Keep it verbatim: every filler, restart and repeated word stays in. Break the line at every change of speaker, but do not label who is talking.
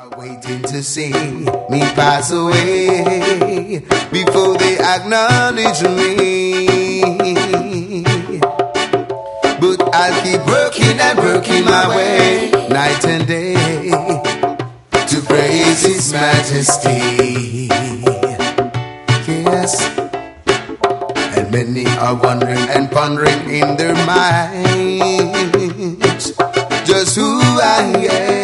are waiting to see me pass away before they acknowledge me. But I'll keep working and working my way night and day to praise His Majesty. Yes, and many are wondering and pondering in their minds just who I am.